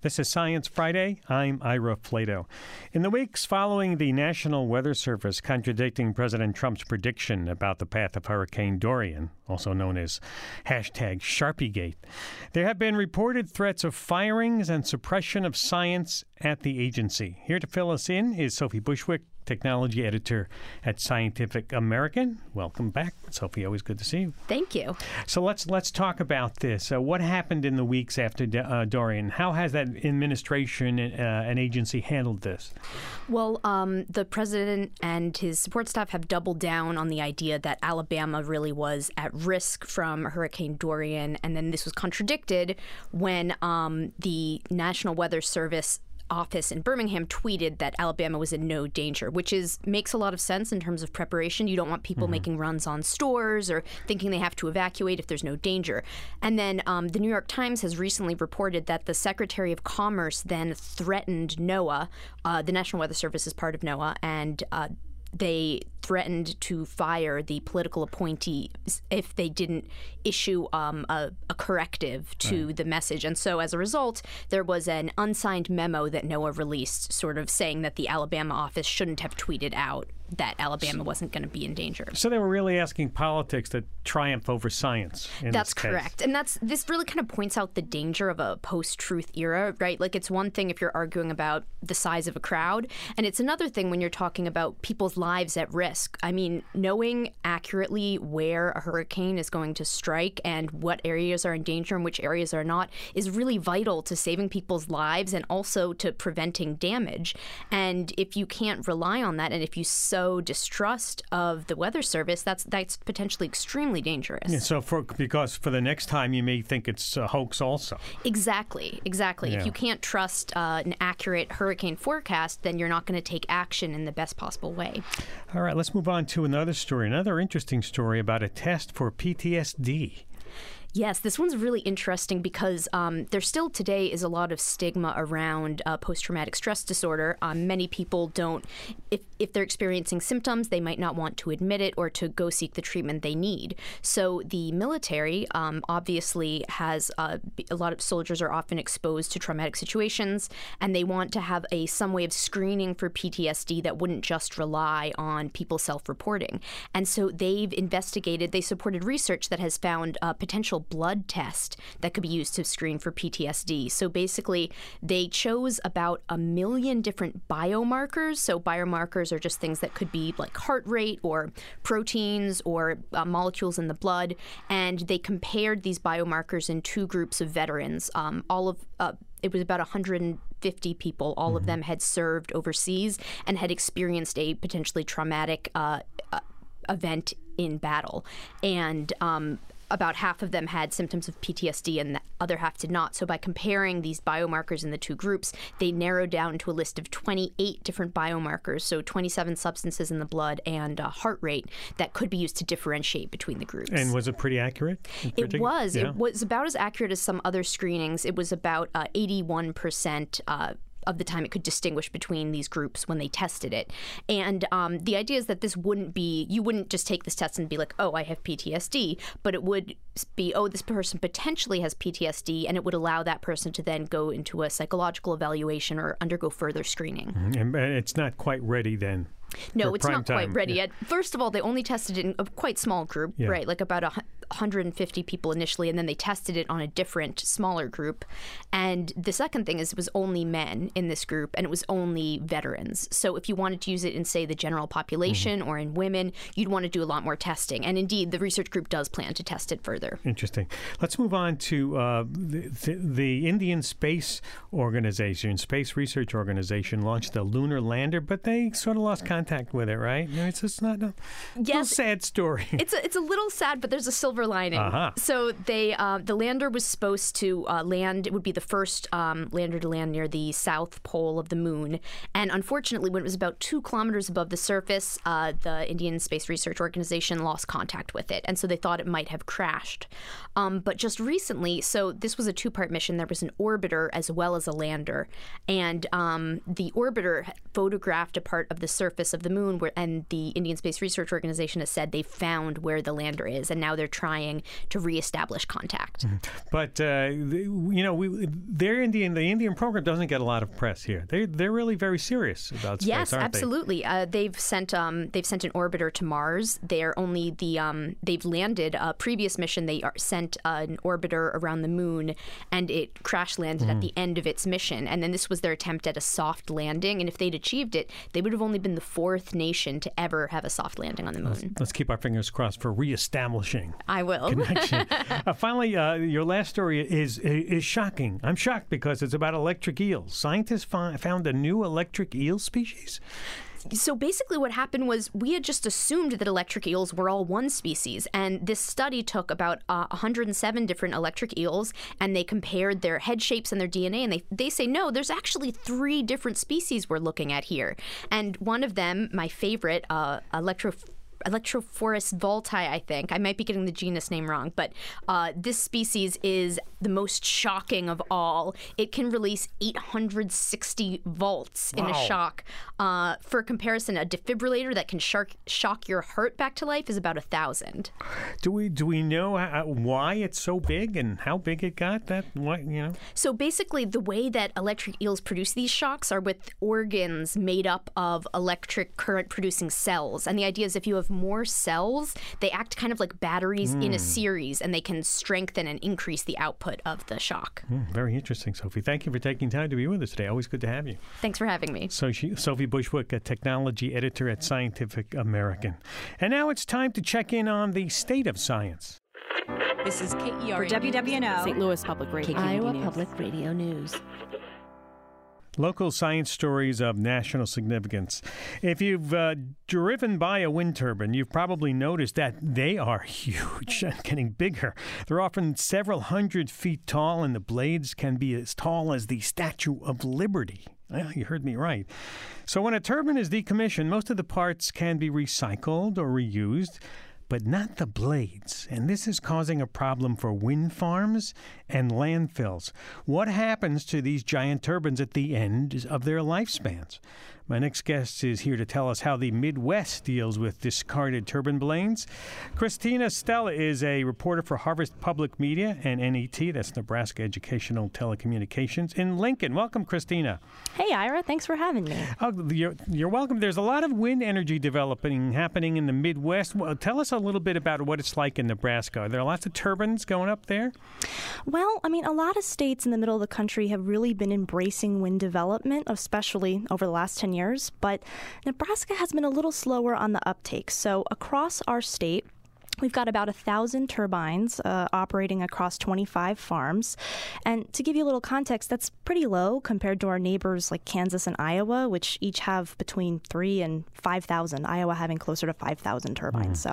This is Science Friday. I'm Ira Flato. In the weeks following the National Weather Service contradicting President Trump's prediction about the path of Hurricane Dorian, also known as #SharpieGate, there have been reported threats of firings and suppression of science at the agency. Here to fill us in is Sophie Bushwick, technology editor at Scientific American. Welcome back, Sophie. Always good to see you. Thank you. So let's talk about this. What happened in the weeks after Dorian? How has that administration and agency handled this? Well, the president and his support staff have doubled down on the idea that Alabama really was at risk from Hurricane Dorian, and then this was contradicted when the National Weather Service office in Birmingham tweeted that Alabama was in no danger, which makes a lot of sense in terms of preparation. You don't want people making runs on stores or thinking they have to evacuate if there's no danger. And then the New York Times has recently reported that the Secretary of Commerce then threatened NOAA. The National Weather Service is part of NOAA, and they threatened to fire the political appointee if they didn't issue a corrective to the message. And so as a result, there was an unsigned memo that NOAA released sort of saying that the Alabama office shouldn't have tweeted out that Alabama wasn't going to be in danger. So they were really asking politics to triumph over science in That's this case. correct. And this really kind of points out the danger of a post-truth era, right? Like, it's one thing if you're arguing about the size of a crowd, and it's another thing when you're talking about people's lives at risk. I mean, knowing accurately where a hurricane is going to strike and what areas are in danger and which areas are not is really vital to saving people's lives and also to preventing damage. And if you can't rely on that, and if you sow distrust of the Weather Service, that's potentially extremely dangerous. Yeah, so because for the next time you may think it's a hoax also. Exactly. Yeah. If you can't trust an accurate hurricane forecast, then you're not going to take action in the best possible way. All right, let's move on to another story, another interesting story about a test for PTSD. Yes, this one's really interesting because there still today is a lot of stigma around post-traumatic stress disorder. Many people don't, if they're experiencing symptoms, they might not want to admit it or to go seek the treatment they need. So the military obviously has a lot of soldiers are often exposed to traumatic situations, and they want to have some way of screening for PTSD that wouldn't just rely on people self-reporting. And so they supported research that has found potential blood test that could be used to screen for PTSD. So basically, they chose about 1 million different biomarkers. So biomarkers are just things that could be like heart rate or proteins or molecules in the blood. And they compared these biomarkers in two groups of veterans. It was about 150 people. All of them had served overseas and had experienced a potentially traumatic event in battle. And about half of them had symptoms of PTSD and the other half did not. So by comparing these biomarkers in the two groups, they narrowed down to a list of 28 different biomarkers, so 27 substances in the blood and heart rate that could be used to differentiate between the groups. And was it pretty accurate? It was. Yeah. It was about as accurate as some other screenings. It was about 81% of the time it could distinguish between these groups when they tested it. And the idea is that you wouldn't just take this test and be like, oh, I have PTSD, but it would be, oh, this person potentially has PTSD, and it would allow that person to then go into a psychological evaluation or undergo further screening. And it's not quite ready then. No, it's not time. quite ready yet. First of all, they only tested it in a quite small group, Yeah. right? Like about 150 people initially, and then they tested it on a different, smaller group. And the second thing is it was only men in this group, and it was only veterans. So if you wanted to use it in, say, the general population or in women, you'd want to do a lot more testing. And indeed, the research group does plan to test it further. Interesting. Let's move on to the Indian Space Research Organization launched a lunar lander, but they sort of lost contact with it, right? It's just not a little sad story. It's a little sad, but there's a silver lining. So the lander was supposed to land. It would be the first lander to land near the south pole of the moon. And unfortunately, when it was about 2 kilometers above the surface, the Indian Space Research Organization lost contact with it. And so they thought it might have crashed. But just recently, so this was a 2-part mission. There was an orbiter as well as a lander. And the orbiter photographed a part of the surface surface of the moon, and the Indian Space Research Organization has said they found where the lander is, and now they're trying to reestablish contact. But the Indian program doesn't get a lot of press here. They're really very serious about space, yes, aren't absolutely. They've sent an orbiter to Mars. They've landed a previous mission. They sent an orbiter around the moon, and it crash landed at the end of its mission. And then this was their attempt at a soft landing. And if they'd achieved it, they would have only been the fourth nation to ever have a soft landing on the moon. Let's keep our fingers crossed for reestablishing. I will. Connection. Finally, your last story is shocking. I'm shocked because it's about electric eels. Scientists found a new electric eel species. So basically what happened was we had just assumed that electric eels were all one species, and this study took about 107 different electric eels, and they compared their head shapes and their DNA, and they say, no, there's actually 3 different species we're looking at here. And one of them, my favorite, Electrophorus volti, I think. I might be getting the genus name wrong, but this species is the most shocking of all. It can release 860 volts in a shock. For comparison, a defibrillator that can shock your heart back to life is about 1,000. Do we know why it's so big and how big it got? So basically, the way that electric eels produce these shocks are with organs made up of electric current-producing cells. And the idea is if you have more cells, they act kind of like batteries in a series, and they can strengthen and increase the output of the shock. Very interesting, Sophie. Thank you for taking time to be with us today. Always good to have you. Thanks for having me. So Sophie Bushwick, a technology editor at Scientific American. And now it's time to check in on the state of science. This is KERA for WWNO, St. Louis Public Radio, Iowa Public Radio News. Local science stories of national significance. If you've driven by a wind turbine, you've probably noticed that they are huge and getting bigger. They're often several hundred feet tall, and the blades can be as tall as the Statue of Liberty. Yeah, you heard me right. So when a turbine is decommissioned, most of the parts can be recycled or reused, but not the blades. And this is causing a problem for wind farms and landfills. What happens to these giant turbines at the end of their lifespans? My next guest is here to tell us how the Midwest deals with discarded turbine blades. Christina Stella is a reporter for Harvest Public Media and NET, that's Nebraska Educational Telecommunications, in Lincoln. Welcome, Christina. Hey, Ira. Thanks for having me. Oh, you're welcome. There's a lot of wind energy happening in the Midwest. Well, tell us a little bit about what it's like in Nebraska. Are there lots of turbines going up there? Well, I mean, a lot of states in the middle of the country have really been embracing wind development, especially over the last 10 years, but Nebraska has been a little slower on the uptake. So across our state, we've got about 1,000 turbines operating across 25 farms. And to give you a little context, that's pretty low compared to our neighbors like Kansas and Iowa, which each have between 3,000 and 5,000, Iowa having closer to 5,000 turbines.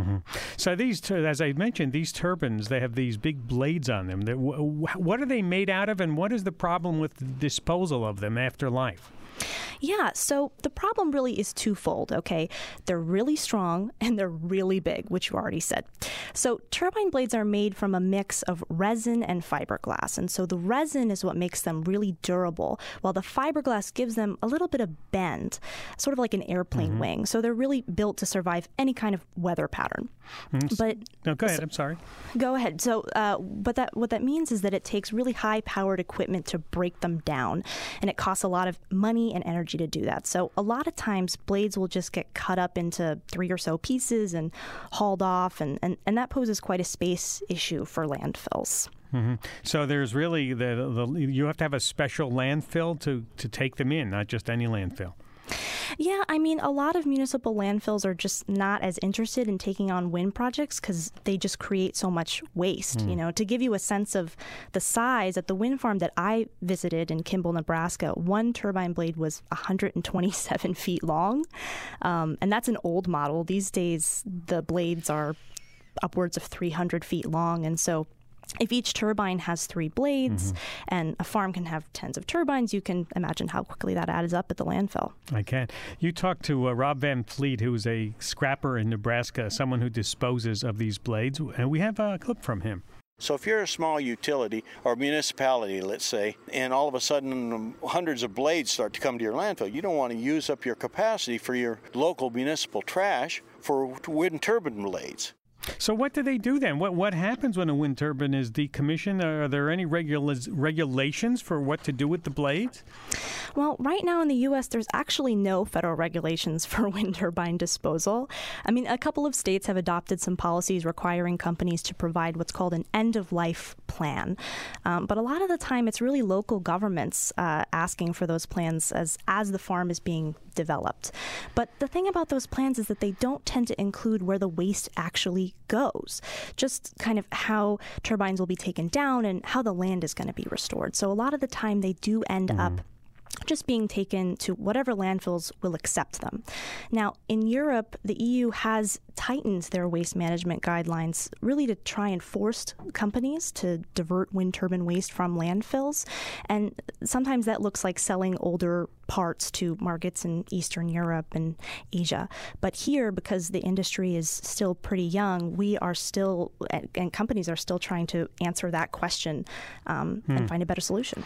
So these, as I mentioned, these turbines, they have these big blades on them. What are they made out of, and what is the problem with the disposal of them after life? Yeah, so the problem really is twofold, okay? They're really strong and they're really big, which you already said. So turbine blades are made from a mix of resin and fiberglass, and so the resin is what makes them really durable, while the fiberglass gives them a little bit of bend, sort of like an airplane wing. So they're really built to survive any kind of weather pattern. But no, go ahead. I'm sorry. Go ahead. So, but what that means is that it takes really high-powered equipment to break them down, and it costs a lot of money and energy to do that. So a lot of times blades will just get cut up into 3 or so pieces and hauled off, and that poses quite a space issue for landfills. So there's really you have to have a special landfill to take them in, not just any landfill. Yeah, I mean, a lot of municipal landfills are just not as interested in taking on wind projects because they just create so much waste. You know, to give you a sense of the size, at the wind farm that I visited in Kimball, Nebraska, one turbine blade was 127 feet long. And that's an old model. These days, the blades are upwards of 300 feet long. And so if each turbine has 3 blades and a farm can have tens of turbines, you can imagine how quickly that adds up at the landfill. I can. You talked to Rob Van Fleet, who's a scrapper in Nebraska, someone who disposes of these blades, and we have a clip from him. So if you're a small utility or municipality, let's say, and all of a sudden hundreds of blades start to come to your landfill, you don't want to use up your capacity for your local municipal trash for wind turbine blades. So what do they do then? What happens when a wind turbine is decommissioned? Are there any regulations for what to do with the blades? Well, right now in the U.S., there's actually no federal regulations for wind turbine disposal. I mean, a couple of states have adopted some policies requiring companies to provide what's called an end-of-life plan. But a lot of the time, it's really local governments asking for those plans as the farm is being developed. But the thing about those plans is that they don't tend to include where the waste actually goes, just kind of how turbines will be taken down and how the land is going to be restored. So a lot of the time they do end up just being taken to whatever landfills will accept them. Now, in Europe, the EU has tightened their waste management guidelines really to try and force companies to divert wind turbine waste from landfills. And sometimes that looks like selling older parts to markets in Eastern Europe and Asia. But here, because the industry is still pretty young, we are still, and companies are still trying to answer that question and find a better solution.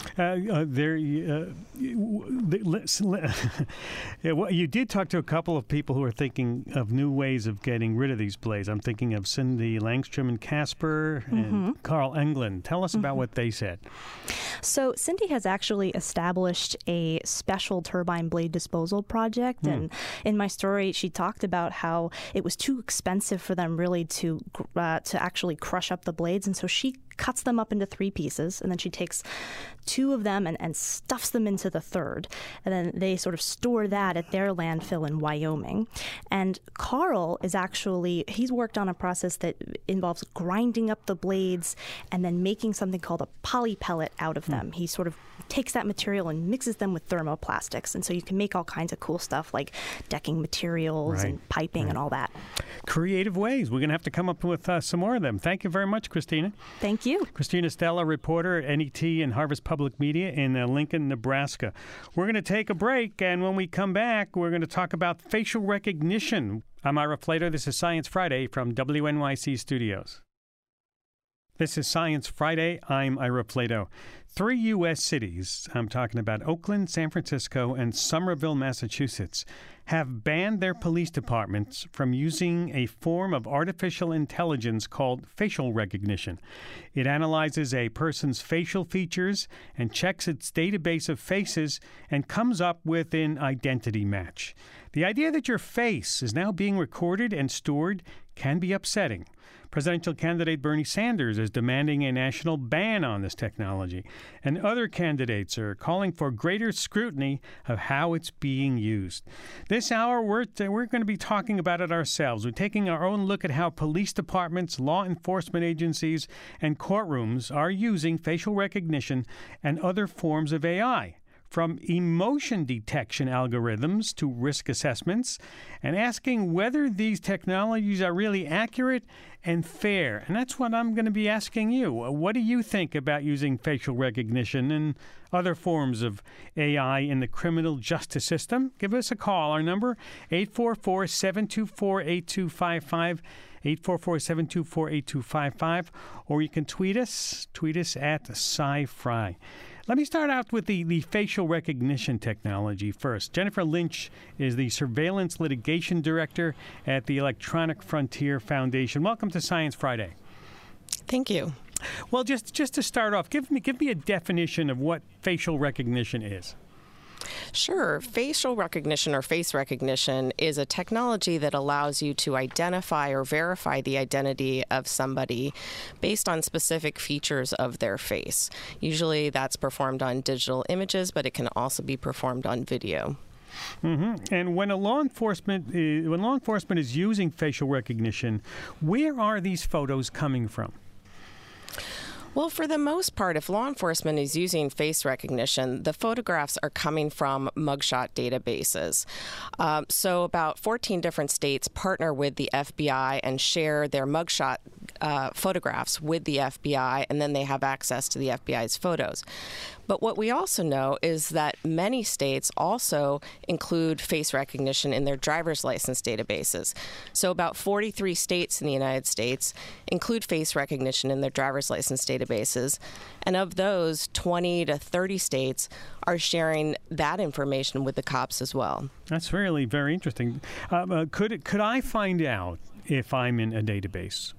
You did talk to a couple of people who are thinking of new ways of getting rid of these blades. I'm thinking of Cindy Langstrom and Casper and Carl Englund. Tell us about what they said. So Cindy has actually established a special turbine blade disposal project. And in my story, she talked about how it was too expensive for them really to actually crush up the blades. And so she cuts them up into 3 pieces, and then she takes 2 of them and stuffs them into the third. And then they sort of store that at their landfill in Wyoming. And Carl is he's worked on a process that involves grinding up the blades and then making something called a poly pellet out of them. He sort of takes that material and mixes them with thermoplastics. And so you can make all kinds of cool stuff like decking materials and piping and all that. Creative ways. We're going to have to come up with some more of them. Thank you very much, Christina. Thank you. Christina Stella, reporter at NET and Harvest Public Media in Lincoln, Nebraska. We're going to take a break, and when we come back, we're going to talk about facial recognition. I'm Ira Flater. This is Science Friday from WNYC Studios. This is Science Friday. I'm Ira Flato. 3 U.S. cities, I'm talking about Oakland, San Francisco, and Somerville, Massachusetts, have banned their police departments from using a form of artificial intelligence called facial recognition. It analyzes a person's facial features and checks its database of faces and comes up with an identity match. The idea that your face is now being recorded and stored can be upsetting. Presidential candidate Bernie Sanders is demanding a national ban on this technology, and other candidates are calling for greater scrutiny of how it's being used. This hour, we're going to be talking about it ourselves. We're taking our own look at how police departments, law enforcement agencies, and courtrooms are using facial recognition and other forms of AI, from emotion detection algorithms to risk assessments, and asking whether these technologies are really accurate and fair. And that's what I'm going to be asking you. What do you think about using facial recognition and other forms of AI in the criminal justice system? Give us a call. Our number, 844-724-8255, 844-724-8255, or you can tweet us at SciFri. Let me start out with the facial recognition technology first. Jennifer Lynch is the Surveillance Litigation Director at the Electronic Frontier Foundation. Welcome to Science Friday. Thank you. Well, just to start off, give me a definition of what facial recognition is. Sure. Facial recognition or face recognition is a technology that allows you to identify or verify the identity of somebody based on specific features of their face. Usually that's performed on digital images, but it can also be performed on video. And when law enforcement is using facial recognition, where are these photos coming from? Well, for the most part, if law enforcement is using face recognition, the photographs are coming from mugshot databases. So about 14 different states partner with the FBI and share their mugshot photographs with the FBI, and then they have access to the FBI's photos. But what we also know is that many states also include face recognition in their driver's license databases. So about 43 states in the United States include face recognition in their driver's license databases. And of those, 20 to 30 states are sharing that information with the cops as well. That's really very interesting. Could I find out if I'm in a database?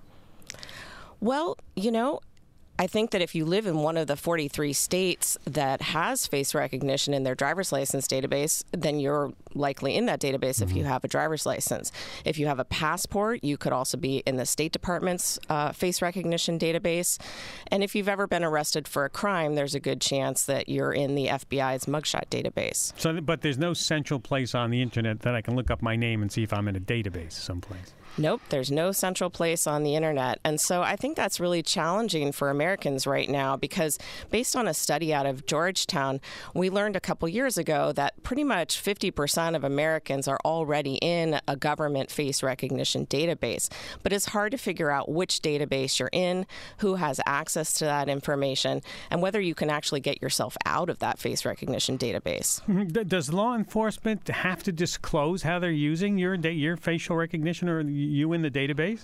Well, I think that if you live in one of the 43 states that has face recognition in their driver's license database, then you're likely in that database if you have a driver's license. If you have a passport, you could also be in the State Department's face recognition database. And if you've ever been arrested for a crime, there's a good chance that you're in the FBI's mugshot database. So, but there's no central place on the internet that I can look up my name and see if I'm in a database someplace. Nope, there's no central place on the internet. And so I think that's really challenging for Americans right now because based on a study out of Georgetown, we learned a couple years ago that pretty much 50% of Americans are already in a government face recognition database. But it's hard to figure out which database you're in, who has access to that information, and whether you can actually get yourself out of that face recognition database. Does law enforcement have to disclose how they're using your facial recognition or you in the database?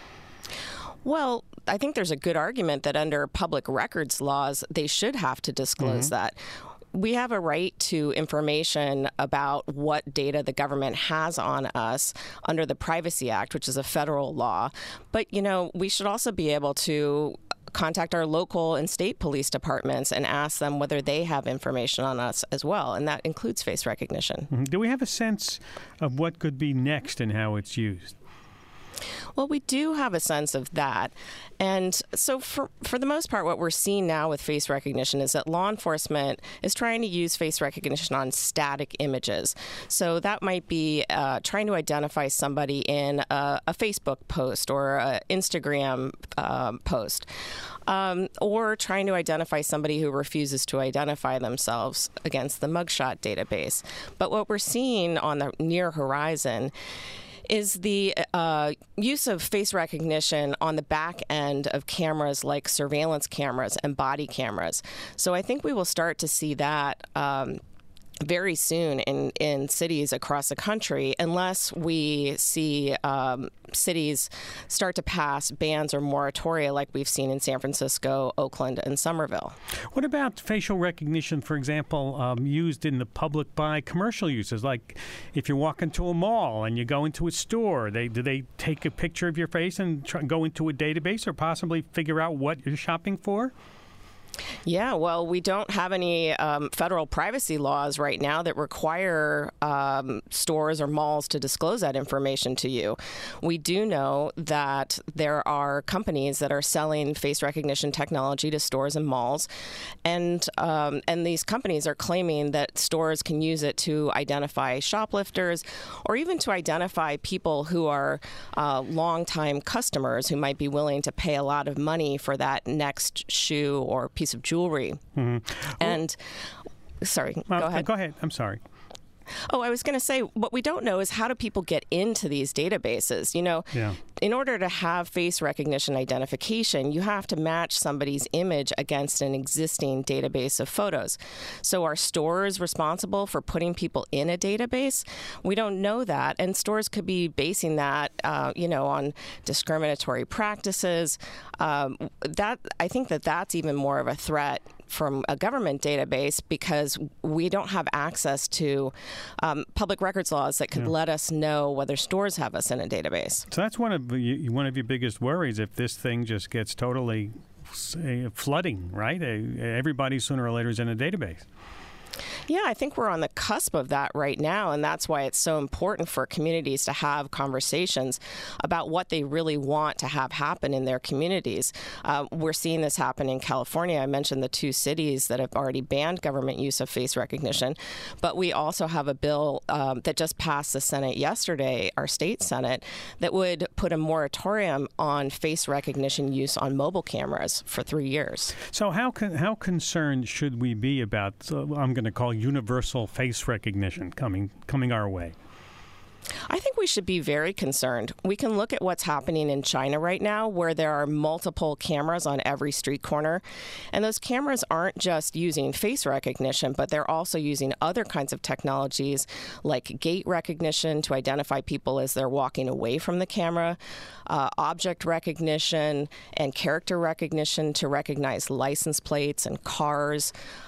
Well, I think there's a good argument that under public records laws, they should have to disclose that. We have a right to information about what data the government has on us under the Privacy Act, which is a federal law. But, we should also be able to contact our local and state police departments and ask them whether they have information on us as well, and that includes face recognition. Do we have a sense of what could be next and how it's used? Well, we do have a sense of that. And so for the most part, what we're seeing now with face recognition is that law enforcement is trying to use face recognition on static images. So that might be trying to identify somebody in a Facebook post or an Instagram post. Or trying to identify somebody who refuses to identify themselves against the mugshot database. But what we're seeing on the near horizon is the use of face recognition on the back end of cameras like surveillance cameras and body cameras. So I think we will start to see that very soon in cities across the country, unless we see cities start to pass bans or moratoria like we've seen in San Francisco, Oakland, and Somerville. What about facial recognition, for example, used in the public by commercial uses? Like if you walk into a mall and you go into a store, do they take a picture of your face and go into a database or possibly figure out what you're shopping for? Yeah, well, we don't have any federal privacy laws right now that require stores or malls to disclose that information to you. We do know that there are companies that are selling face recognition technology to stores and malls, and these companies are claiming that stores can use it to identify shoplifters or even to identify people who are longtime customers who might be willing to pay a lot of money for that next shoe or piece of jewelry. And sorry, go ahead. Go ahead. I'm sorry. Oh, I was going to say, what we don't know is how do people get into these databases? In order to have face recognition identification, you have to match somebody's image against an existing database of photos. So are stores responsible for putting people in a database? We don't know that, and stores could be basing that, on discriminatory practices. I think that's even more of a threat from a government database because we don't have access to public records laws that could let us know whether stores have us in a database. So that's one of your biggest worries if this thing just gets totally flooding, right? Everybody sooner or later is in a database. Yeah, I think we're on the cusp of that right now, and that's why it's so important for communities to have conversations about what they really want to have happen in their communities. We're seeing this happen in California. I mentioned the 2 cities that have already banned government use of face recognition, but we also have a bill that just passed the Senate yesterday, our state Senate, that would put a moratorium on face recognition use on mobile cameras for 3 years. So how concerned should we be about, I'm going to call universal face recognition coming our way? I think we should be very concerned. We can look at what's happening in China right now, where there are multiple cameras on every street corner. And those cameras aren't just using face recognition, but they're also using other kinds of technologies like gait recognition to identify people as they're walking away from the camera, object recognition, and character recognition to recognize license plates and cars.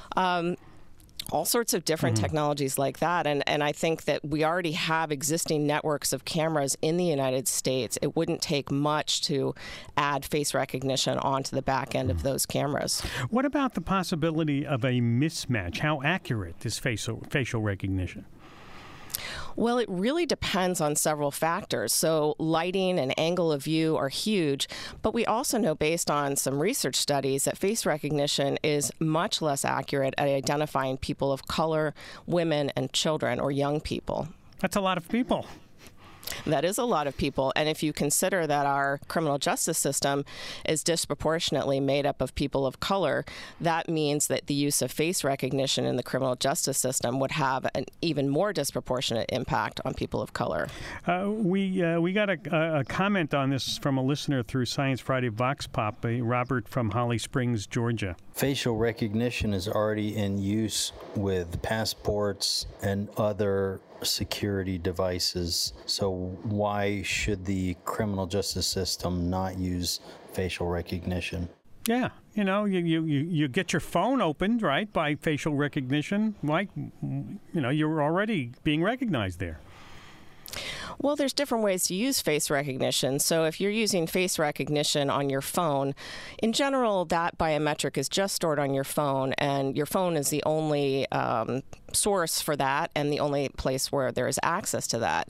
All sorts of different technologies like that. And I think that we already have existing networks of cameras in the United States. It wouldn't take much to add face recognition onto the back end of those cameras. What about the possibility of a mismatch? How accurate is facial recognition? Well, it really depends on several factors. So lighting and angle of view are huge, but we also know based on some research studies that face recognition is much less accurate at identifying people of color, women, and children or young people. That's a lot of people. That is a lot of people. And if you consider that our criminal justice system is disproportionately made up of people of color, that means that the use of face recognition in the criminal justice system would have an even more disproportionate impact on people of color. We got a comment on this from a listener through Science Friday Vox Pop, Robert from Holly Springs, Georgia. Facial recognition is already in use with passports and other security devices. So why should the criminal justice system not use facial recognition? Yeah, you get your phone opened, right, by facial recognition. Like, you're already being recognized there. Well, there's different ways to use face recognition. So if you're using face recognition on your phone, in general, that biometric is just stored on your phone, and your phone is the only source for that and the only place where there is access to that.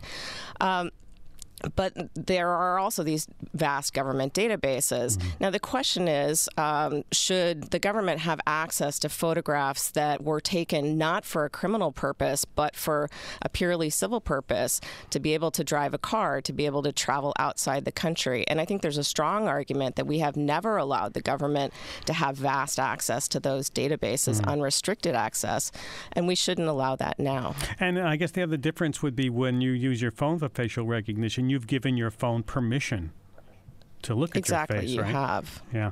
But there are also these vast government databases. Now, the question is, should the government have access to photographs that were taken not for a criminal purpose, but for a purely civil purpose, to be able to drive a car, to be able to travel outside the country? And I think there's a strong argument that we have never allowed the government to have vast access to those databases, unrestricted access, and we shouldn't allow that now. And I guess the other difference would be when you use your phone for facial recognition, you've given your phone permission to look at your face, right? Exactly, you have. Yeah.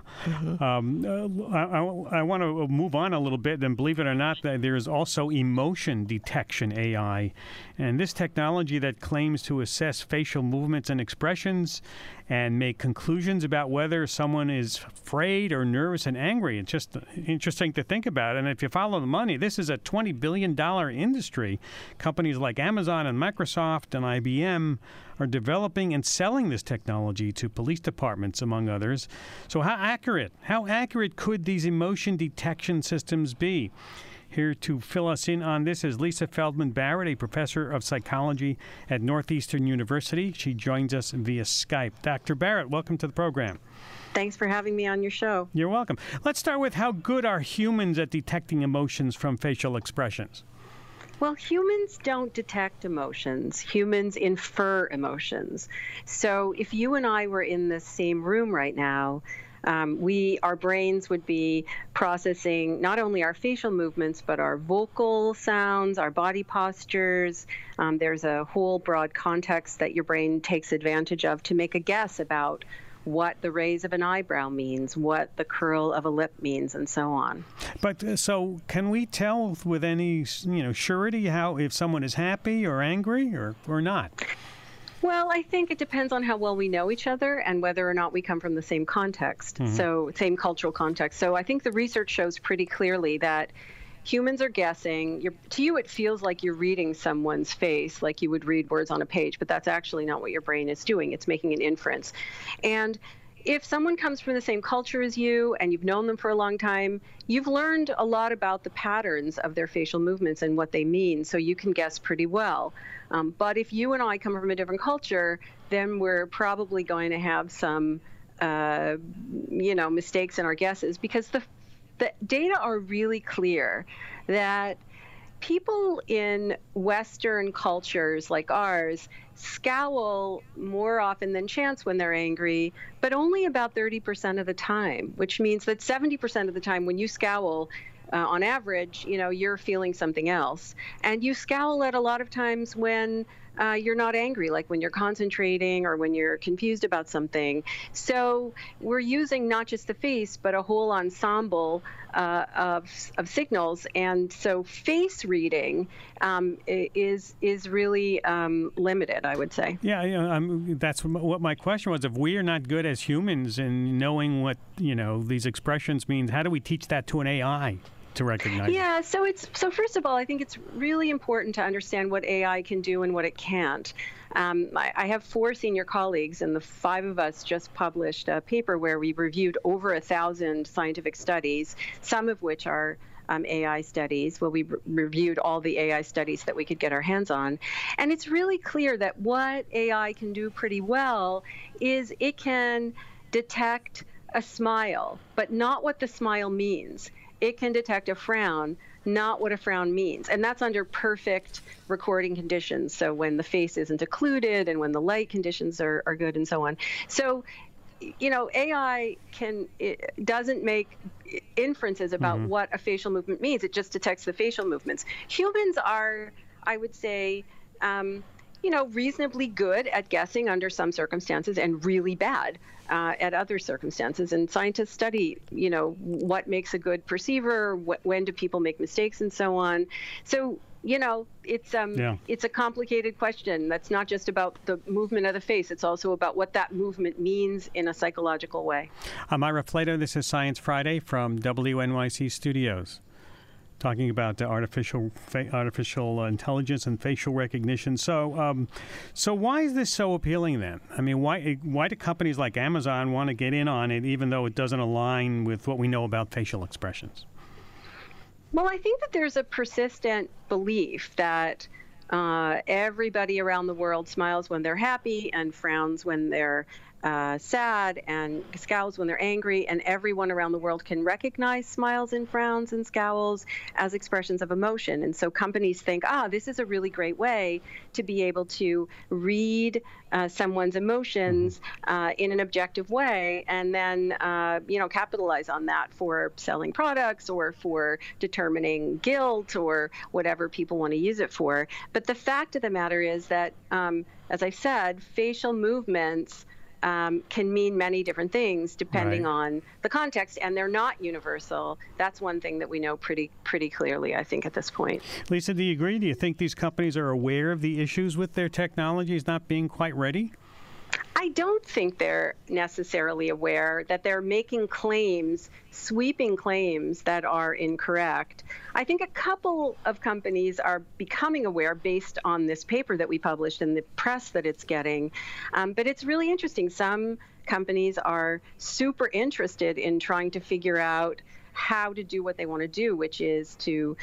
I want to move on a little bit, and believe it or not, there is also emotion detection AI, and this technology that claims to assess facial movements and expressions and make conclusions about whether someone is afraid or nervous and angry. It's just interesting to think about. And if you follow the money, this is a $20 billion industry. Companies like Amazon and Microsoft and IBM are developing and selling this technology to police departments, among others. So how accurate could these emotion detection systems be? Here to fill us in on this is Lisa Feldman Barrett, a professor of psychology at Northeastern University. She joins us via Skype. Dr. Barrett, welcome to the program. Thanks for having me on your show. You're welcome. Let's start with how good are humans at detecting emotions from facial expressions? Well, humans don't detect emotions. Humans infer emotions. So if you and I were in the same room right now, our brains would be processing not only our facial movements, but our vocal sounds, our body postures. There's a whole broad context that your brain takes advantage of to make a guess about what the raise of an eyebrow means, what the curl of a lip means, and so on. But so can we tell with any surety how if someone is happy or angry or not? Well, I think it depends on how well we know each other and whether or not we come from the same context, so same cultural context. So I think the research shows pretty clearly that humans are guessing. To you, it feels like you're reading someone's face, like you would read words on a page, but that's actually not what your brain is doing. It's making an inference. And if someone comes from the same culture as you and you've known them for a long time, you've learned a lot about the patterns of their facial movements and what they mean, so you can guess pretty well. But if you and I come from a different culture, then we're probably going to have some, mistakes in our guesses, because the data are really clear that people in Western cultures like ours scowl more often than chance when they're angry, but only about 30% of the time, which means that 70% of the time when you scowl, on average, you're feeling something else. And you scowl at a lot of times when you're not angry, like when you're concentrating or when you're confused about something. So we're using not just the face, but a whole ensemble of signals. And so face reading is really limited, I would say. Yeah, that's what my question was. If we are not good as humans in knowing what, these expressions mean, how do we teach that to an AI? To recognize. Yeah, so first of all, I think it's really important to understand what AI can do and what it can't. I have 4 senior colleagues, and the 5 of us just published a paper where we reviewed over 1,000 scientific studies, some of which are AI studies. Well, we reviewed all the AI studies that we could get our hands on. And it's really clear that what AI can do pretty well is it can detect a smile, but not what the smile means. It can detect a frown, not what a frown means. And that's under perfect recording conditions. So when the face isn't occluded and when the light conditions are good and so on. So, AI doesn't make inferences about what a facial movement means. It just detects the facial movements. Humans are, I would say, reasonably good at guessing under some circumstances and really bad at other circumstances. And scientists study, what makes a good perceiver, when do people make mistakes, and so on. So, it's a complicated question. That's not just about the movement of the face. It's also about what that movement means in a psychological way. I'm Ira Flatow. This is Science Friday from WNYC Studios, talking about artificial intelligence and facial recognition. So why is this so appealing then? I mean, why do companies like Amazon want to get in on it, even though it doesn't align with what we know about facial expressions? Well, I think that there's a persistent belief that everybody around the world smiles when they're happy and frowns when they're sad and scowls when they're angry, and everyone around the world can recognize smiles and frowns and scowls as expressions of emotion. And so companies think, this is a really great way to be able to read someone's emotions in an objective way, and then capitalize on that for selling products or for determining guilt or whatever people want to use it for. But the fact of the matter is that, as I said, facial movements can mean many different things depending on the context, and they're not universal. That's one thing that we know pretty clearly, I think, at this point. Lisa, do you agree? Do you think these companies are aware of the issues with their technologies not being quite ready? I don't think they're necessarily aware that they're making claims, sweeping claims that are incorrect. I think a couple of companies are becoming aware based on this paper that we published and the press that it's getting. But it's really interesting. Some companies are super interested in trying to figure out how to do what they want to do, which is to,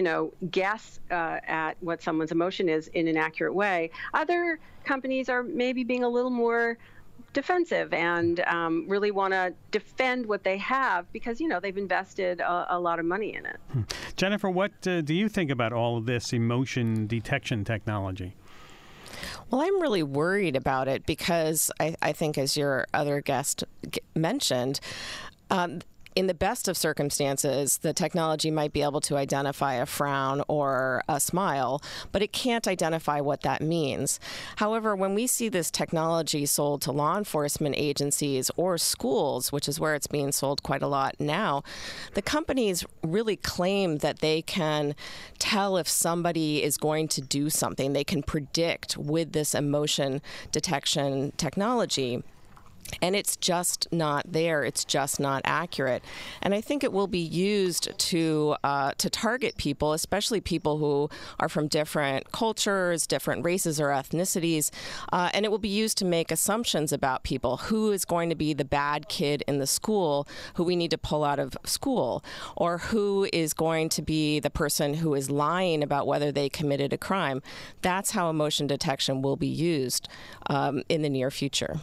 guess at what someone's emotion is in an accurate way. Other companies are maybe being a little more defensive and really want to defend what they have because, they've invested a lot of money in it. Jennifer, what do you think about all of this emotion detection technology? Well, I'm really worried about it because I think, as your other guest mentioned, in the best of circumstances, the technology might be able to identify a frown or a smile, but it can't identify what that means. However, when we see this technology sold to law enforcement agencies or schools, which is where it's being sold quite a lot now, the companies really claim that they can tell if somebody is going to do something. They can predict with this emotion detection technology. And it's just not there. It's just not accurate. And I think it will be used to target people, especially people who are from different cultures, different races or ethnicities. And it will be used to make assumptions about people. Who is going to be the bad kid in the school who we need to pull out of school? Or who is going to be the person who is lying about whether they committed a crime? That's how emotion detection will be used in the near future.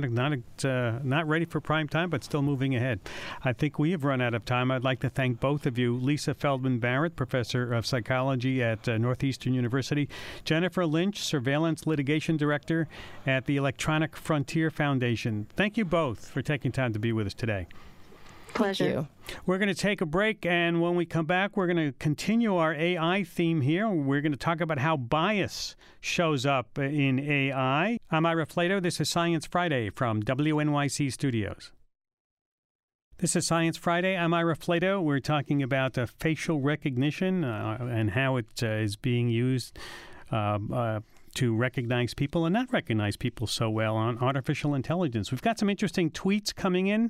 Not ready for prime time, but still moving ahead. I think we have run out of time. I'd like to thank both of you. Lisa Feldman Barrett, professor of psychology at Northeastern University. Jennifer Lynch, surveillance litigation director at the Electronic Frontier Foundation. Thank you both for taking time to be with us today. Pleasure. Thank you. We're going to take a break, and when we come back, we're going to continue our AI theme here. We're going to talk about how bias shows up in AI. I'm Ira Flato. This is Science Friday from WNYC Studios. This is Science Friday. I'm Ira Flato. We're talking about facial recognition and how it is being used to recognize people and not recognize people so well on artificial intelligence. We've got some interesting tweets coming in.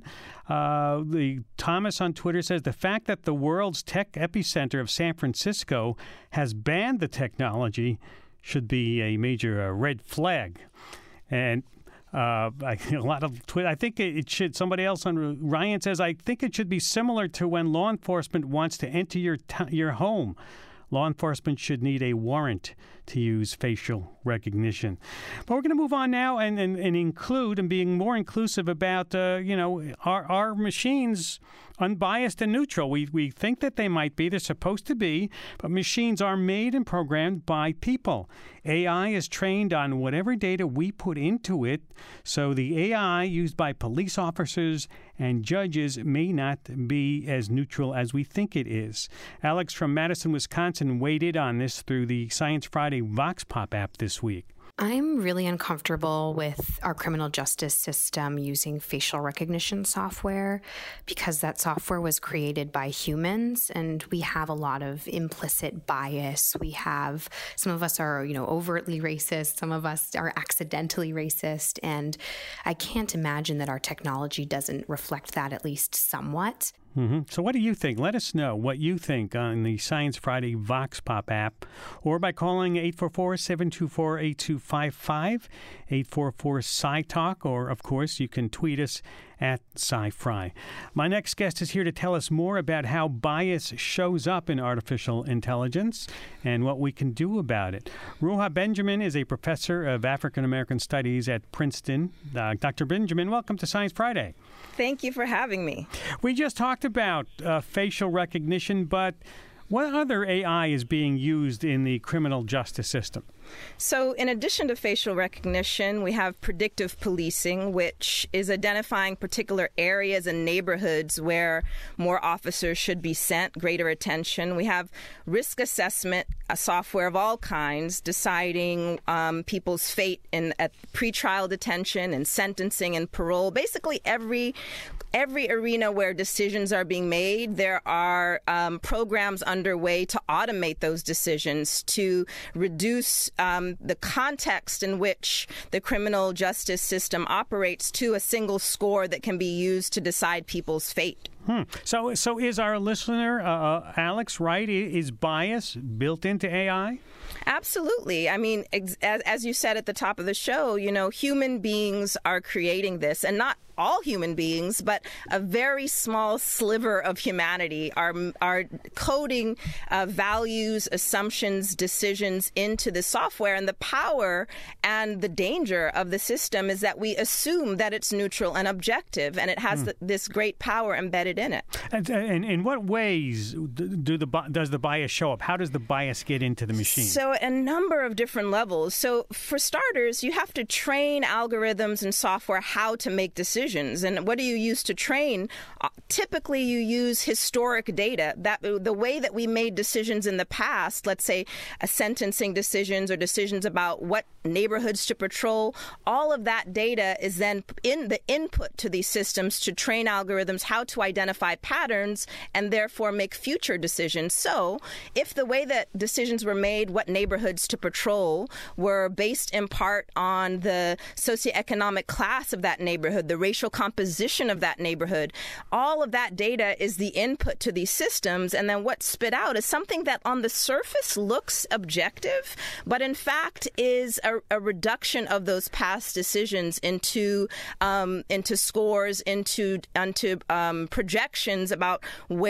Thomas on Twitter says, the fact that the world's tech epicenter of San Francisco has banned the technology should be a major red flag. And a lot of I think it should. Somebody else on Ryan says, I think it should be similar to when law enforcement wants to enter your home. Law enforcement should need a warrant to use facial recognition. But we're going to move on now and include and being more inclusive about, our machines unbiased and neutral. We think that they might be. They're supposed to be. But machines are made and programmed by people. AI is trained on whatever data we put into it. So the AI used by police officers and judges may not be as neutral as we think it is. Alex from Madison, Wisconsin, weighed in on this through the Science Friday Vox Pop app this week. I'm really uncomfortable with our criminal justice system using facial recognition software because that software was created by humans and we have a lot of implicit bias. Some of us are, overtly racist. Some of us are accidentally racist. And I can't imagine that our technology doesn't reflect that, at least somewhat. Mm-hmm. So what do you think? Let us know what you think on the Science Friday Vox Pop app or by calling 844-724-8255, 844-SciTalk, or, of course, you can tweet us at SciFri. My next guest is here to tell us more about how bias shows up in artificial intelligence and what we can do about it. Ruha Benjamin is a professor of African American Studies at Princeton. Dr. Benjamin, welcome to Science Friday. Thank you for having me. We just talked about facial recognition, but what other AI is being used in the criminal justice system? So in addition to facial recognition, we have predictive policing, which is identifying particular areas and neighborhoods where more officers should be sent, greater attention. We have risk assessment, a software of all kinds, deciding people's fate at pretrial detention and sentencing and parole. Basically, every arena where decisions are being made, there are programs underway to automate those decisions, to reduce the context in which the criminal justice system operates to a single score that can be used to decide people's fate. So is our listener, Alex, right? Is bias built into AI? Absolutely. I mean, as you said at the top of the show, human beings are creating this, and not all human beings, but a very small sliver of humanity are coding values, assumptions, decisions into the software. And the power and the danger of the system is that we assume that it's neutral and objective, and it has this great power embedded in it. And in what ways does the bias show up? How does the bias get into the machine? So a number of different levels. So for starters, you have to train algorithms and software how to make decisions. And what do you use to train? Typically, you use historic data. That the way that we made decisions in the past, let's say sentencing decisions or decisions about what neighborhoods to patrol, all of that data is then in the input to these systems to train algorithms how to identify patterns and therefore make future decisions. So if the way that decisions were made, what neighborhoods to patrol, were based in part on the socioeconomic class of that neighborhood, the racial composition of that neighborhood, all of that data is the input to these systems. And then what's spit out is something that on the surface looks objective, but in fact is a reduction of those past decisions into scores, into projections about where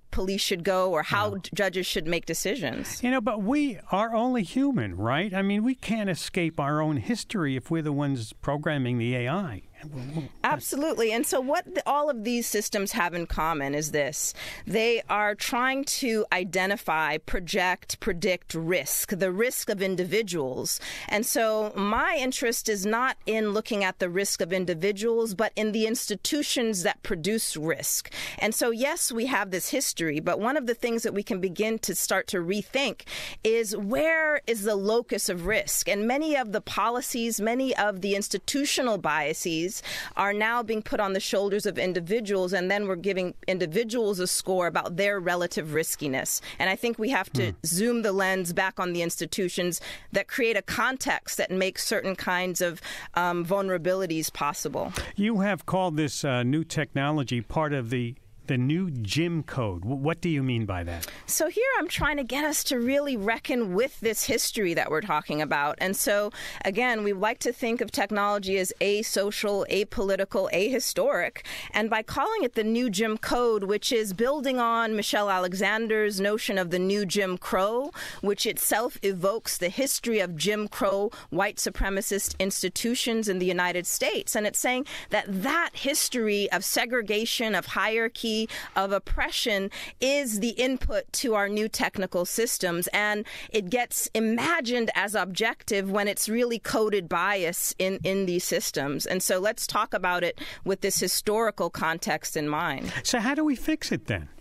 police should go or how judges should make decisions. But we are only human, right? I mean, we can't escape our own history if we're the ones programming the AI. Absolutely. And so what all of these systems have in common is this. They are trying to identify, project, predict risk, the risk of individuals. And so my interest is not in looking at the risk of individuals, but in the institutions that produce risk. And so, yes, we have this history, but one of the things that we can begin to start to rethink is where is the locus of risk? And many of the policies, many of the institutional biases are now being put on the shoulders of individuals, and then we're giving individuals a score about their relative riskiness. And I think we have to zoom the lens back on the institutions that create a context that makes certain kinds of vulnerabilities possible. You have called this new technology part of the new Jim Code. What do you mean by that? So here I'm trying to get us to really reckon with this history that we're talking about. And so, again, we like to think of technology as asocial, apolitical, ahistoric. And by calling it the new Jim Code, which is building on Michelle Alexander's notion of the new Jim Crow, which itself evokes the history of Jim Crow white supremacist institutions in the United States. And it's saying that that history of segregation, of hierarchy, of oppression is the input to our new technical systems, and it gets imagined as objective when it's really coded bias in these systems. And so let's talk about it with this historical context in mind. So how do we fix it then?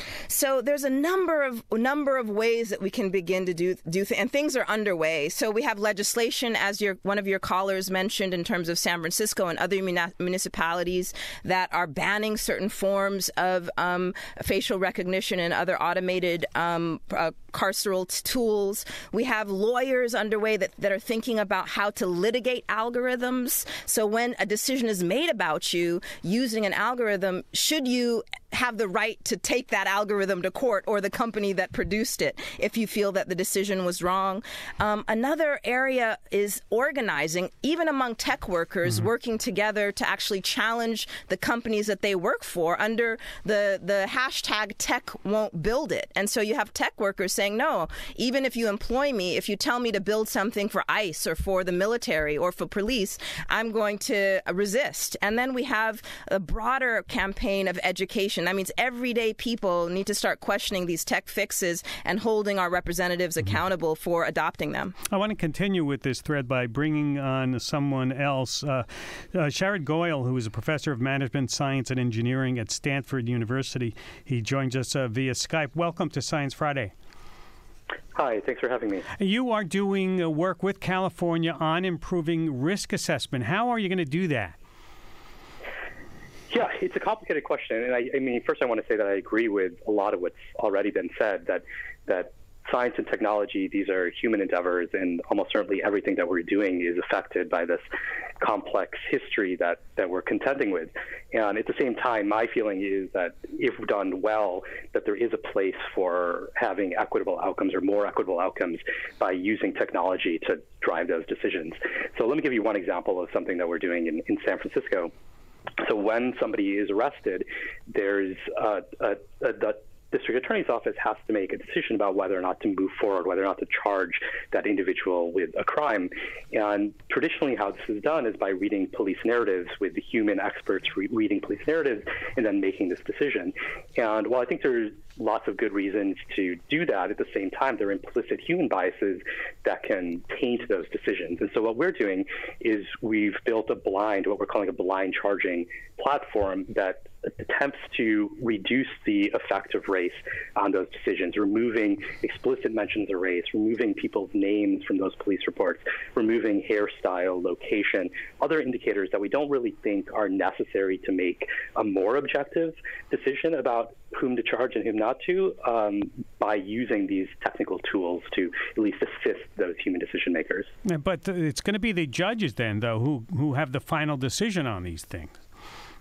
So there's a number of ways that we can begin to do and things are underway. So we have legislation, as one of your callers mentioned, in terms of San Francisco and other municipalities that are banning certain forms of facial recognition and other automated carceral tools. We have lawyers underway that are thinking about how to litigate algorithms. So when a decision is made about you using an algorithm, should you have the right to take that algorithm to court, or the company that produced it, if you feel that the decision was wrong? Another area is organizing, even among tech workers, working together to actually challenge the companies that they work for under the hashtag tech won't build it. And so you have tech workers saying, no, even if you employ me, if you tell me to build something for ICE or for the military or for police, I'm going to resist. And then we have a broader campaign of education. That means everyday people need to start questioning these tech fixes and holding our representatives accountable for adopting them. I want to continue with this thread by bringing on someone else. Sharad Goyal, who is a professor of management, science, and engineering at Stanford University. He joins us via Skype. Welcome to Science Friday. Hi, thanks for having me. You are doing work with California on improving risk assessment. How are you going to do that? Yeah, it's a complicated question. And I mean, first I want to say that I agree with a lot of what's already been said, that science and technology, these are human endeavors, and almost certainly everything that we're doing is affected by this complex history that we're contending with. And at the same time, my feeling is that if done well, that there is a place for having equitable outcomes or more equitable outcomes by using technology to drive those decisions. So let me give you one example of something that we're doing in San Francisco. So when somebody is arrested, there's the district attorney's office has to make a decision about whether or not to move forward, whether or not to charge that individual with a crime. And traditionally how this is done is by reading police narratives, with the human experts reading police narratives and then making this decision. And while I think there's lots of good reasons to do that, at the same time, there are implicit human biases that can taint those decisions. And so what we're doing is we've built what we're calling a blind charging platform that attempts to reduce the effect of race on those decisions, removing explicit mentions of race, removing people's names from those police reports, removing hairstyle, location, other indicators that we don't really think are necessary to make a more objective decision about whom to charge and whom not to, by using these technical tools to at least assist those human decision makers. But it's going to be the judges then, though, who have the final decision on these things.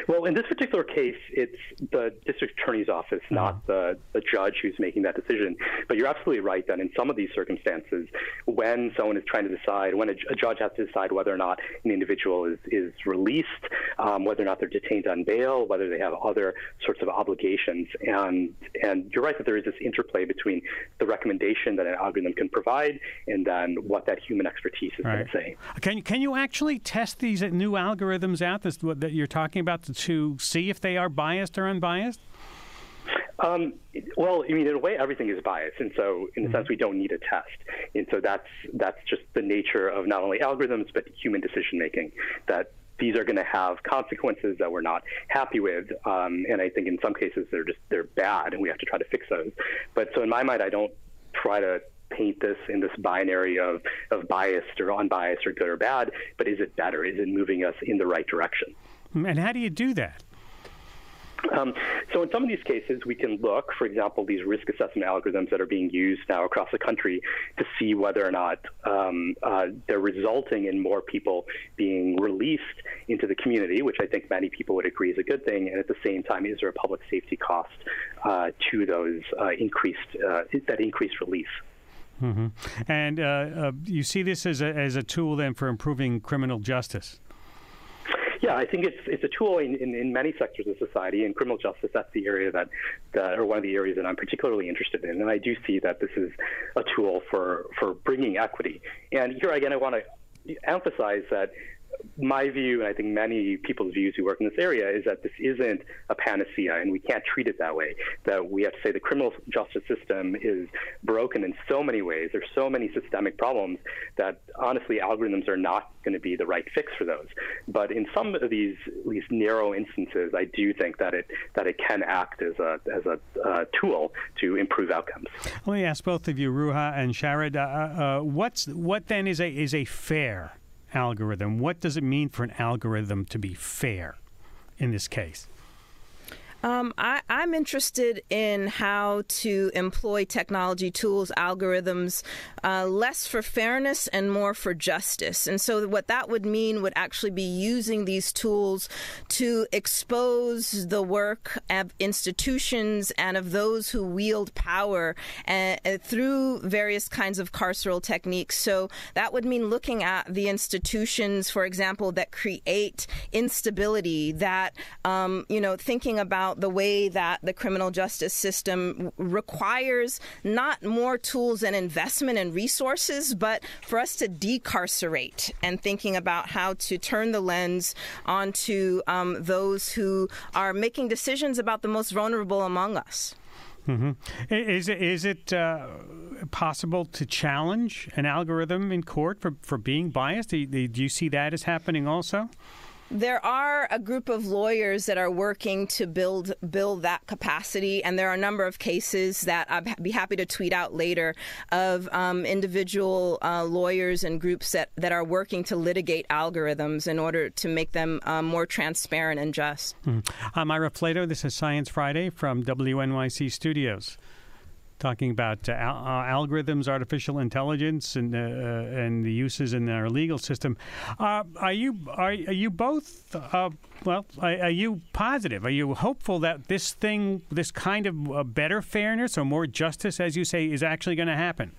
Well, in this particular case, it's the district attorney's office, not the judge who's making that decision. But you're absolutely right that in some of these circumstances, when someone is trying to decide, when a judge has to decide whether or not an individual is released, whether or not they're detained on bail, whether they have other sorts of obligations. And you're right that there is this interplay between the recommendation that an algorithm can provide and then what that human expertise is going to say. Can you actually test these new algorithms out that you're talking about to see if they are biased or unbiased? Well, I mean, in a way, everything is biased, and so in a sense, we don't need a test. And so that's just the nature of not only algorithms but human decision making. That these are going to have consequences that we're not happy with, and I think in some cases they're bad, and we have to try to fix those. But so in my mind, I don't try to paint this in this binary of biased or unbiased or good or bad, but is it better? Is it moving us in the right direction? And how do you do that? So in some of these cases, we can look, for example, these risk assessment algorithms that are being used now across the country to see whether or not they're resulting in more people being released into the community, which I think many people would agree is a good thing. And at the same time, is there a public safety cost to those increased release? Mm-hmm. And you see this as a tool then for improving criminal justice? Yeah, I think it's a tool in many sectors of society. In criminal justice, that's the area that or one of the areas that I'm particularly interested in. And I do see that this is a tool for bringing equity. And here again, I want to emphasize that my view, and I think many people's views who work in this area, is that this isn't a panacea, and we can't treat it that way. That we have to say the criminal justice system is broken in so many ways. There's so many systemic problems that, honestly, algorithms are not going to be the right fix for those. But in some of these narrow instances, I do think that it can act as a tool to improve outcomes. Let me ask both of you, Ruha and Sharad, what then is a fair algorithm? What does it mean for an algorithm to be fair in this case? I'm interested in how to employ technology tools, algorithms, less for fairness and more for justice. And so what that would mean would actually be using these tools to expose the work of institutions and of those who wield power through various kinds of carceral techniques. So that would mean looking at the institutions, for example, that create instability, that, thinking about the way that the criminal justice system requires not more tools and investment and resources, but for us to decarcerate, and thinking about how to turn the lens onto those who are making decisions about the most vulnerable among us. Mm-hmm. Is it possible to challenge an algorithm in court for being biased? Do you see that as happening also? There are a group of lawyers that are working to build that capacity, and there are a number of cases that I'd be happy to tweet out later of individual lawyers and groups that are working to litigate algorithms in order to make them more transparent and just. I'm Ira Flatow. This is Science Friday from WNYC Studios, talking about algorithms, artificial intelligence, and the uses in our legal system. Are you both? Are you positive? Are you hopeful that this kind of better fairness or more justice, as you say, is actually going to happen?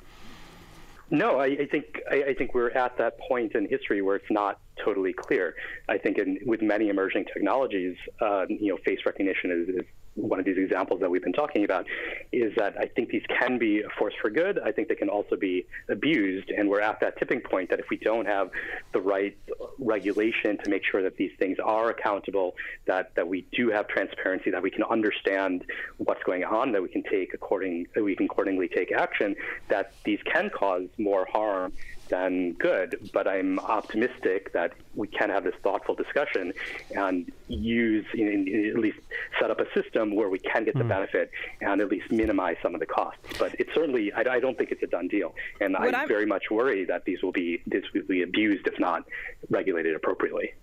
No, I think we're at that point in history where it's not totally clear. I think with many emerging technologies, face recognition is one of these examples that we've been talking about, is that I think these can be a force for good. I think they can also be abused, and we're at that tipping point that if we don't have the right regulation to make sure that these things are accountable, that we do have transparency, that we can understand what's going on, that we can accordingly take action, that these can cause more harm than good. But I'm optimistic that we can have this thoughtful discussion and use, at least set up a system where we can get the benefit and at least minimize some of the costs. But it's certainly, I don't think it's a done deal. And I very much worry that these will be abused if not regulated appropriately.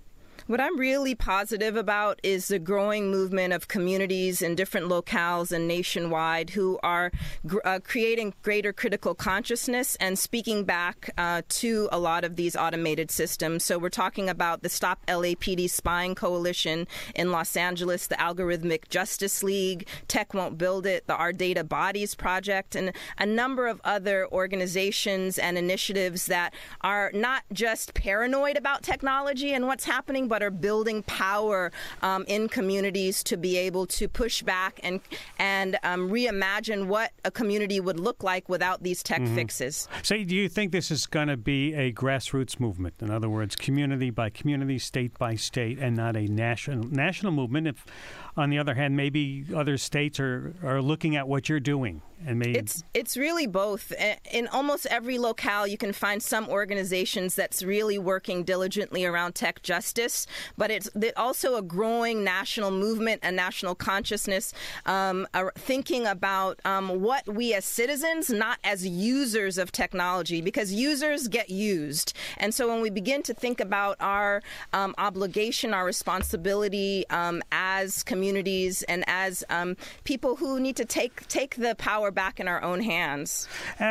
What I'm really positive about is the growing movement of communities in different locales and nationwide who are creating greater critical consciousness and speaking back to a lot of these automated systems. So we're talking about the Stop LAPD Spying Coalition in Los Angeles, the Algorithmic Justice League, Tech Won't Build It, the Our Data Bodies Project, and a number of other organizations and initiatives that are not just paranoid about technology and what's happening, but are building power in communities to be able to push back and reimagine what a community would look like without these tech fixes. So do you think this is going to be a grassroots movement? In other words, community by community, state by state, and not a national movement? If, on the other hand, maybe other states are looking at what you're doing? And it's really both. In almost every locale, you can find some organizations that's really working diligently around tech justice, but it's also a growing national movement and national consciousness thinking about what we as citizens, not as users of technology, because users get used. And so when we begin to think about our obligation, our responsibility as communities and as people who need to take the power back in our own hands.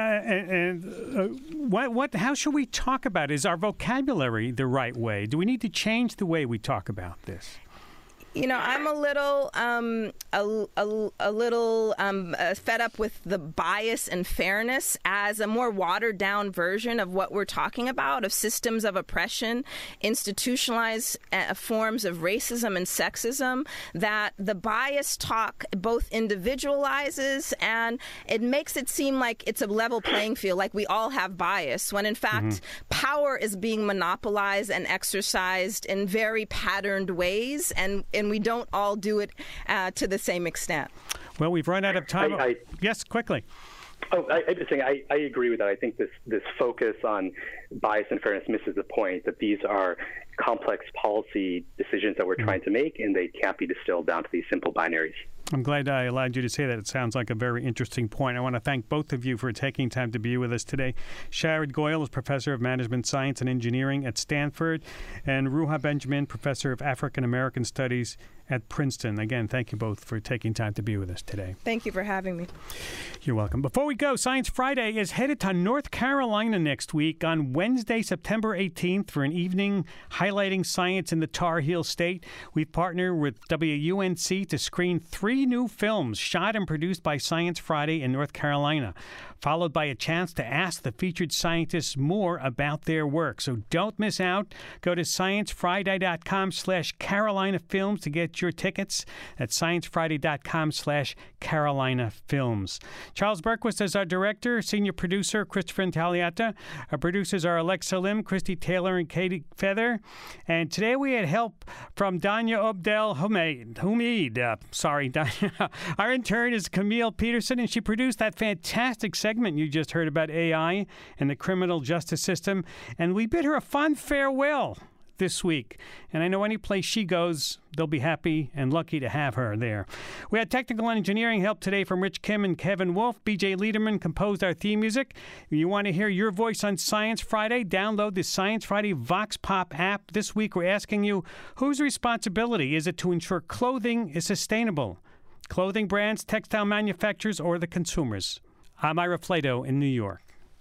How should we talk about it? Is our vocabulary the right way? Do we need to change the way we talk about this? You know, I'm a little fed up with the bias and fairness as a more watered down version of what we're talking about, of systems of oppression, institutionalized forms of racism and sexism, that the bias talk both individualizes and it makes it seem like it's a level playing field, like we all have bias, when in fact power is being monopolized and exercised in very patterned ways, and we don't all do it to the same extent. Well, we've run out of time. Yes, quickly. I'm just saying I agree with that. I think this focus on bias and fairness misses the point that these are complex policy decisions that we're trying to make, and they can't be distilled down to these simple binaries. I'm glad I allowed you to say that. It sounds like a very interesting point. I want to thank both of you for taking time to be with us today. Sharad Goyal is Professor of Management Science and Engineering at Stanford, and Ruha Benjamin, Professor of African American Studies at Princeton. Again, thank you both for taking time to be with us today. Thank you for having me. You're welcome. Before we go, Science Friday is headed to North Carolina next week on Wednesday, September 18th for an evening highlighting science in the Tar Heel State. We've partnered with WUNC to screen 3 new films shot and produced by Science Friday in North Carolina, followed by a chance to ask the featured scientists more about their work. So don't miss out. Go to sciencefriday.com/Carolina Films to get your tickets. That's sciencefriday.com/Carolina Films. Charles Berquist is our director, senior producer Christopher Intagliata. Our producers are Alexa Lim, Christy Taylor, and Katie Feather. And today we had help from Danya Obdel Humid. Sorry, Danya. Our intern is Camille Peterson, and she produced that fantastic segment you just heard about AI and the criminal justice system. And we bid her a fond farewell this week. And I know any place she goes, they'll be happy and lucky to have her there. We had technical engineering help today from Rich Kim and Kevin Wolf. BJ Liederman composed our theme music. If you want to hear your voice on Science Friday, download the Science Friday Vox Pop app. This week we're asking you, whose responsibility is it to ensure clothing is sustainable? Clothing brands, textile manufacturers, or the consumers? I'm Ira Flato in New York.